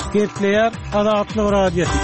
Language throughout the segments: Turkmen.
Getleyer Azatlyk Radiosu.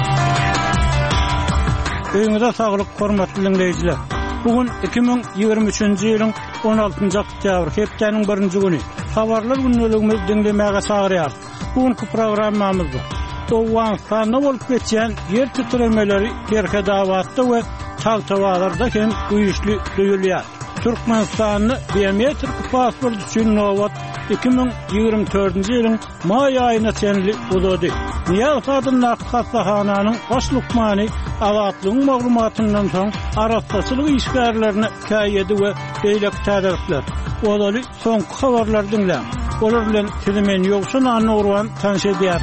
Öňüňizde saglyk, hormatly dinleýijiler. Bugün 2023-nji ýylyň 16-njy oktýabr, hepdeniň 1-nji güni. Habarlar günneligimiz dinlemäge çagyrýar. Bugünkü programmamyzda Dowganstanda bolup geçen yer titremeleri terke dawatda we tagtawalarda hem güýçli duýulýar. Türkmenistanyň biometrik pasport üçin nowat 2024-nji ýylyň may aýyna çenli ulady. Niýat adyna hastahananyň başlykmany awatlyň maglumatyndan soň araççylyk işgärlerini käýedi we beýlek täderler. Olaly soňky habarlar dinläň. Olar bilen sizimen ýoksun anurwan tanış edýär.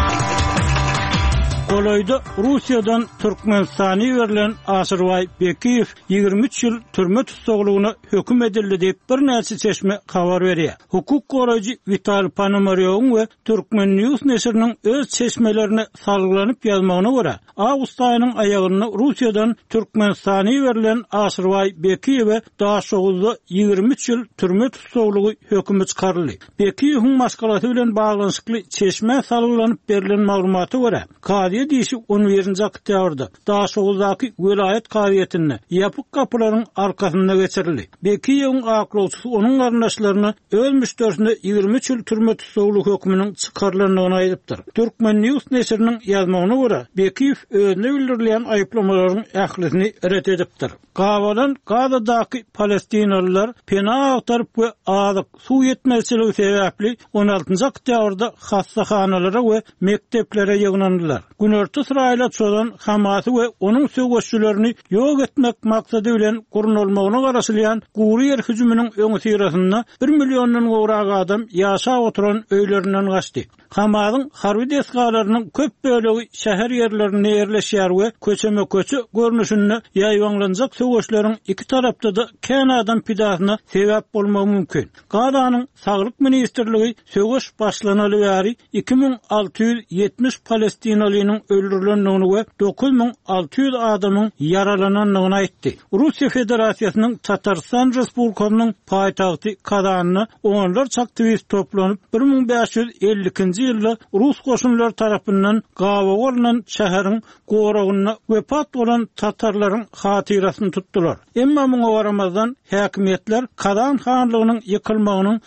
Goloyda Russiýadan Türkmenistany berilen Aşyrbay Bekiýew 23 ýyl türme tutsagylygyna höküm edildi diýip bir näçe çeşme habar berýär. Hukuk goraýjy Vital Ponomaryow we Türkmen News neşriniň öz çeşmelerini salgylanyp ýazmagyna görä, awgust aýynyň aýagyna Russiýadan Türkmenistany berilen Aşyrbay Bekiýewe daha şoguzda 23 ýyl türme tutsagylygy hökümi çykaryldy. Bekiýewiň maşgalaty bilen baglanyşykly çeşme salgylanyp berilen maglumaty görä, Dişi 11-nji oktýabrda Daşoğuzdaky vilayet kabiýetine ýapyk kapylaryň arkasynda geçirildi. Bekiýewiň aklawçysy onuň garyndaşlaryny öz müşterisinde 23 ýyl türme tutsagylyk hökmüniň çykarylanyny aýdypdyr. Türkmen News neşriniň ýazmagyna görä, Bekiýew özüne bildirilýän aýplamalaryň ählisini ret edipdir. Gawalan Gazadaky Palestinalılar pena agtaryp we azyk suw ýetmezçiligi sebäpli 16-njy oktýabrda hastahanalary we mekteplere ýygnandylar. Günörtü Israýla çören Hamasy we onuň söwüşçülerini ýok etmek maksady bilen gurulmagyna garaşylýan Guriýer hüjüminiň öňü sirasynda 1 millionddan gowrak adam ýaşap oturan öýlerinden gaçdy. Hamasyň harby deskalarynyň köp bölegi şäher ýerlerine ýerleşýär we köçeme-köçe görnüşinde ýaýwanlanjak söwüşleriň iki tarapda da kän adam pidasyna sebäp bolmagy mümkin. Gadanyň Saglyk ministrligi söwüş başlanaly bäri 2670 Palestinalynyň öldürilendigini we 9600 adamyň yaralanandygyny aýtdy. Russiýa Federasiýasynyň Tatarstan Respublikasynyň paýtagty Kazanyny onlar aktivist toplanyp 1552-nji ýylda Rus goşunlary tarapyndan gawa bolan şäheriň goragyna wepat bolan tatarlaryň hatyrasyny tutdular. Emma muňa baramazdan häkimetler Kazan hanlygynyň ýykylmagynyň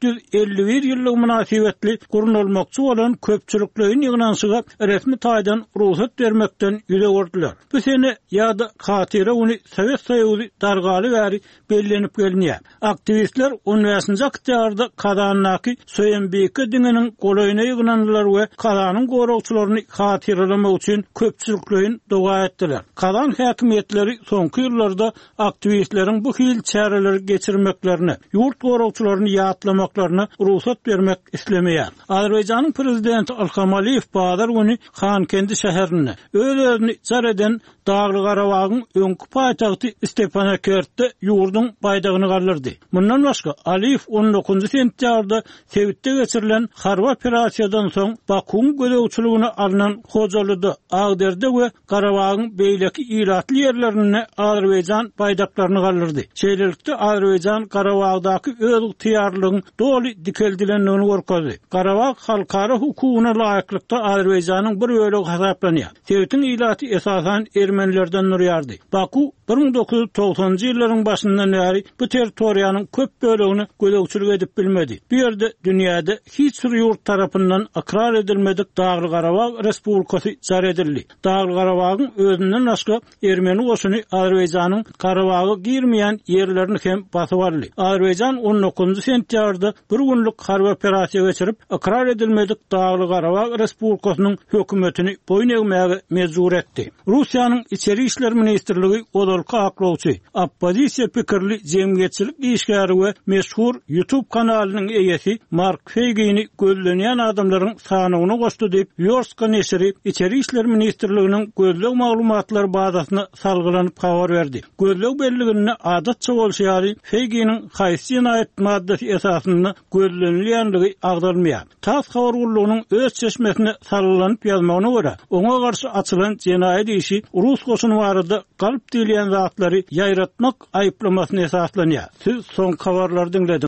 451 ýyllyk münasibetli gurulmakçy bolan köpçülikligiň ýygnanşyga resmi taýdan ruhsat bermekden ýüze gordular. Bu sene ýa-da hatyra uny Sowet Soýuzy dargaly bäri bellenip gelýär. Aktivistler 15-nji oktýabrda Kazandaky Soýenbeke diňiniň golaýyna ýygnandylar we Kazanyň gorawçylaryny hatyralamak üçin köpçülikligiň doga etdiler. Kazan häkimetleri soňky ýyllarda aktivistleriň bu hil çäreleri geçirmeklerini, ýurt gorawçylaryny ýatlamaklaryna ruhsat bermek islemeýär. Azerbaýjanyň prezidenti Ilham Aliýew bazar güni Xankendi şäherine özüni jar eden Dagly Garabagyň öňkü paýtagty Stepanakerte ýurdun baýdagyny galdyrdy. Mundan başga Aliýew 19-njy sentýabrda Sewitde geçirilen harby operasiýadan soň Bakuň gödäwçiligine alynan Hojalyda, Agderde we Garabagyň beýleki ýyratly ýerlerine Azerbaýjan baýdaklaryny galdyrdy. Şeýlelikde Azerbaýjan Garabagdaky öz ýygytyarlygyň doly dikeldilendigini görkezdi. Garabag halkara hukugyna laýyklykda Azerbaýjanyň bir bölegi hasaplanýar. Sewitiň ýylaty esasan ermenilerden nurýardy. Baku 1990-njy ýyllaryň başyndan bäri bu territoriýanyň köp bölegini gödäwçilik edip bilmedi. Bu ýerde dünýäde hiç bir ýurt tarapyndan akrar edilmedik Dagly Garabag Respublikasy jar edildi. Dagly Garabagyň özünden başga ermeni goşuny Azerbaýjanyň Garabaga girmeýän ýerlerini hem basyp aldy. Azerbaýjan 19-njy sentýabrda bir günlük harby operasiýa geçirip akrar edilmedik Dagly Garabag Respublikasynyň hökümetini boyun eýmäge mejbur etdi. Russiýanyň içeri işler ministrligi odalky aklawçy, oppozisiýa pikirli jemgyýetçilik işgäri we meşhur YouTube kanalynyň eýesi Mark Feygini gözlenýän adamlaryň sanyny goşdy diýip Yorska neşri içeri işler ministrliginiň gözleg maglumatlary bazasyna salgylanyp habar berdi. Gözleg belligini adatça bolýar, Feyginiň haýsy ýenaýet maddasy esasynda gözlenýändigi agdalmaýar. Tas habar ullugynyň öz çeşmesine salgylanyp ýazmagyna görä, oňa garşy açylan jenaýet işi Rus goşuny barada galyp diýilýän zatlary ýaýratmak aýplamasyna esaslanýar. Siz soň habarlary dinlediniz.